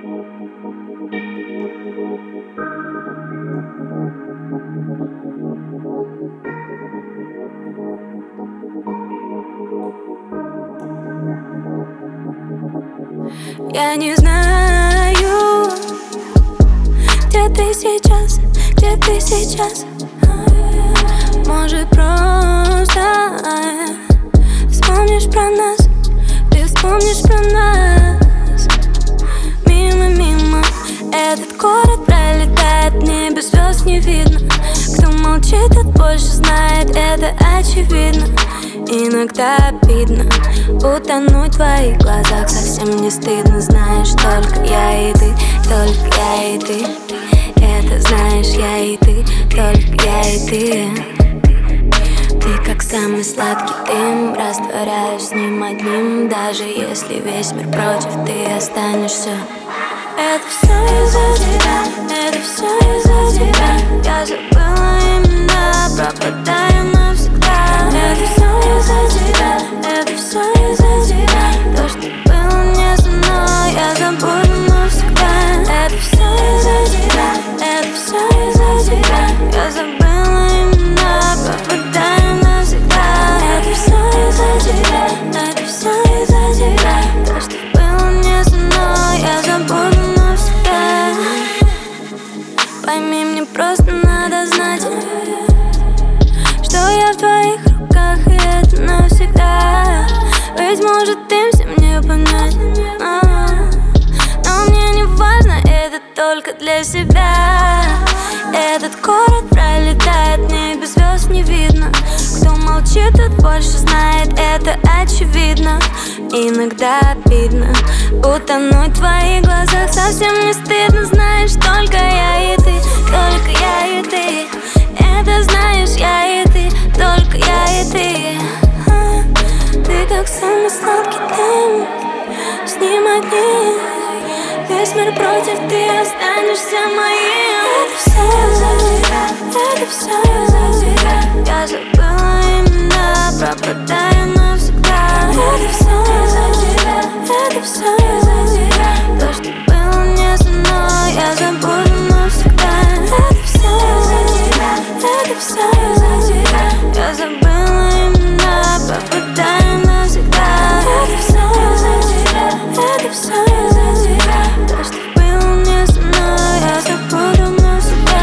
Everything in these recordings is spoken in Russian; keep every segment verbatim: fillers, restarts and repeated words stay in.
Я не знаю, где ты сейчас, где ты сейчас. Может, просто вспомнишь про нас, ты вспомнишь про нас. Мимо, мимо, этот город пролетает, небе звезд не видно. Кто молчит, тот больше знает, это очевидно. Иногда обидно утонуть в твоих глазах, совсем не стыдно. Знаешь, только я и ты, только я и ты. Это знаешь, я и ты, только я и ты. Ты как самый сладкий дым, растворяешь с ним одним. Даже если весь мир против, ты останешься. Это все из-за тебя, это все из-за тебя. Я забыла имена, пропадаю навсегда. Это все из-за тебя, это все из-за тебя. То, что было не со мной, я забуду навсегда. Это все из-за тебя, это все из-за тебя. Я забыла имена, пропадаю навсегда. Это все из-за тебя, это все из-за тебя. То, что было не со мной, я забуду навсегда. Пойми, мне просто надо знать, что я в твоих руках, и это навсегда. Быть может, им всем не понять, а-а-а. Но мне не важно, это только для себя. Этот город пролетает, небе звезд не видно. Кто молчит, тот больше знает, это очевидно. Иногда обидно утонуть в твоих глазах, совсем не стыдно. Знаешь, только я и ты, только я и ты. Это знаешь, я и ты, только я и ты. а, Ты как самый сладкий дым, с ним одним. Весь мир против, ты останешься моим. Это все из-за тебя, это все из-за тебя. Я забыла имена, пропадаю навсегда. Это все из-за тебя, это все из-за тебя. То, что было не со мной, я забуду навсегда. Это все из-за тебя, это все из-за тебя. Я забыла имена, пропадаю навсегда. Это все из-за тебя, это все из-за тебя. То, что было не со мной, я забуду навсегда.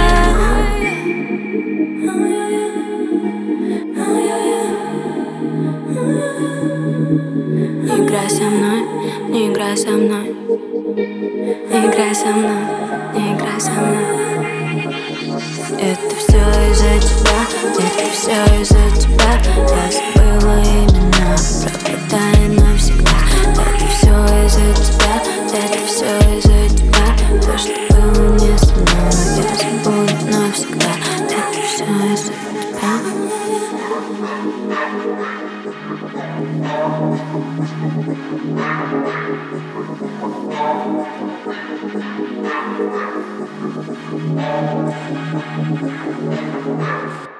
Не играй со мной, не играй со мной. Не играй со мной, не играй со мной. Это все из-за тебя, это все из-за тебя. Я забыла имена, пропадаю навсегда. Это все из-за тебя, это все из-за тебя. То, что было не со мной, я забуду навсегда. Это все из-за тебя. Thank you.